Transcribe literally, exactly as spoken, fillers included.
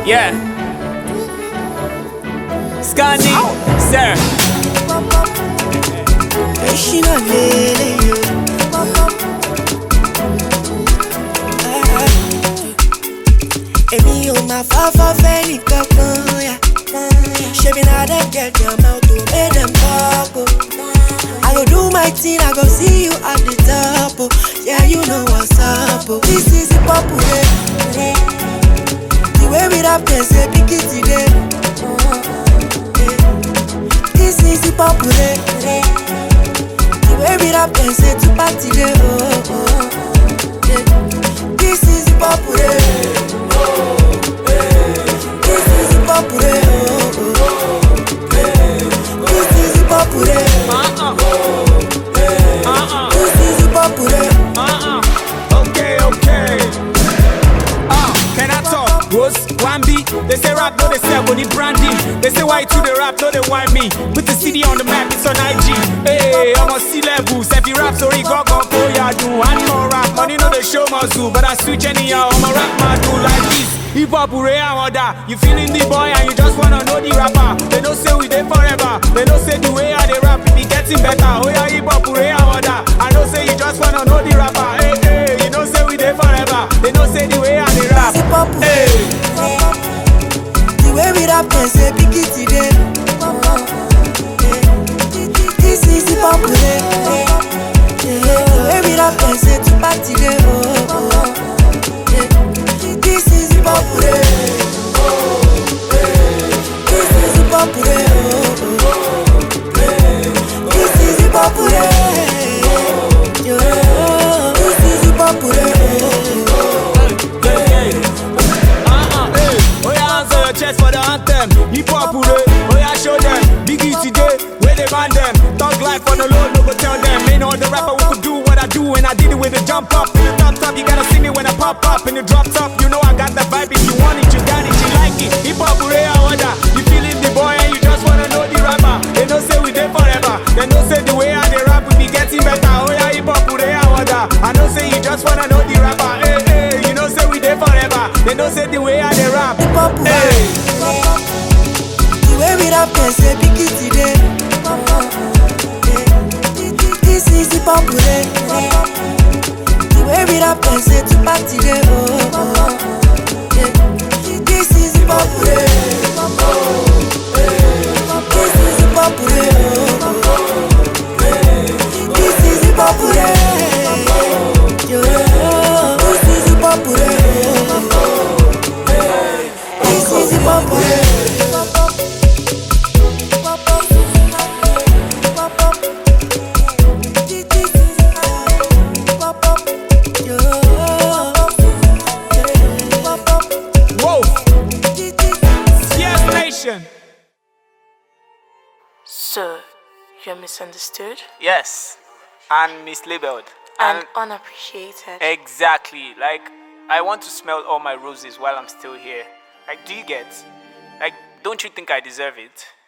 Yeah. Scandi, sir. Emi o ma fa fa fe ni kankan ya. Shebi na dem get your mouth to make them talk. Oh. I go do my thing, I go see you at the top. Oh. Yeah, you know what's up. Oh. This is the popular. The way we rap, they say big it today. This is the popular. The way we rap, they say to party day. Oh, oh. Yeah. This is the popular. This is the popular. This is the popular. Uh-uh. Uh-uh. This is the popular. Uh-uh. Okay, okay. Uh, can I talk? Rose, one B. They say rap, no, they say I go need brandy. They say why to the rap, no, they want me. Put the C D on the map, it's on I G. Hey, I'm on C-level. Sefi rap, sorry, go, go, go, yeah, do. One more rap, money, no, they show my zoo. But I switch anyhow, I'm a rap, man, do like this. Hip hop, hooray, and order. You feeling the boy and you just wanna know the rapper. They don't say we there forever. They don't say the way I they rap, it be getting better. Oh yeah, hip hop, hooray, and order. I don't say you just wanna know the rapper. Hey, hey, you don't say we there forever. They don't say the way I they rap. Hey. The way we rap, they say big it today. This is the popular. The way we rap, they say to party day. Oh, oh. This is the popular. This is the popular. This is the popular. This is the popular. Uh-uh, hey. Oh yeah, answer your chest for the anthem. Hip hop, hooray. Oh yeah, show them. Biggie today, where they ban them. Talk life on the load, no go tell them. Ain't no the rapper who could do what I do, and I did it with a jump up in the top top. You gotta see me when I pop up in the drop top. You know I got the vibe. If you want it, you got it. You like it. Hip hop, hooray, I order. You feeling the boy and you just wanna know the rapper. They don't say we there forever. They don't say the way I they rap we be getting better. Oh yeah, hip hop, hooray, I order. I don't say you just wanna know the rapper. Hey, hey, you know say we there forever. They don't say the way I they rap. Hey. The way we rap, they say big it today. This is the popular. The way we rap, they say to party day. Oh, oh. This is the popular. This is the popular. This is the popular. This is the popular. This is the popular. So, you're misunderstood Yes, and mislabeled. and unappreciated. Exactly. Like, I want to smell all my roses while I'm still here. Like, do you get? Like, don't you think I deserve it?